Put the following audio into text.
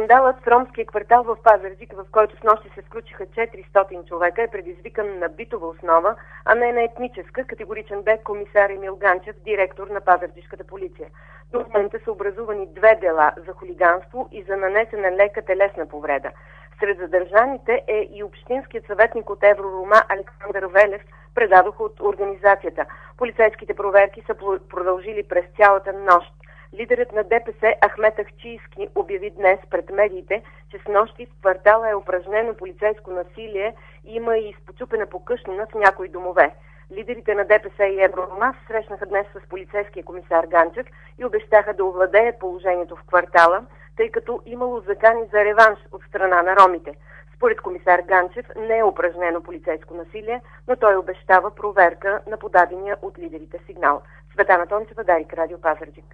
Скандалът в ромския квартал в Пазарджик, в който снощи се включиха 400 човека, е предизвикан на битова основа, а не на етническа, категоричен бе комисар Емил Ганчев, директор на пазарджишката полиция. До момента са образувани 2 дела за хулиганство и за нанесена лека телесна повреда. Сред задържаните е и общинският съветник от Евророма Александър Велев, предадох от организацията. Полицейските проверки са продължили през цялата нощ. Лидерът на ДПС Ахмет Ахчийски обяви днес пред медиите, че снощи в квартала е упражнено полицейско насилие и има и изпочупена покъщнина в някои домове. Лидерите на ДПС и Евророма се срещнаха днес с полицейския комисар Ганчев и обещаха да овладеят положението в квартала, тъй като имало закани за реванш от страна на ромите. Според комисар Ганчев не е упражнено полицейско насилие, но той обещава проверка на подадения от лидерите сигнал. Цветана Тончева, Дарик, Радио Пазарджик.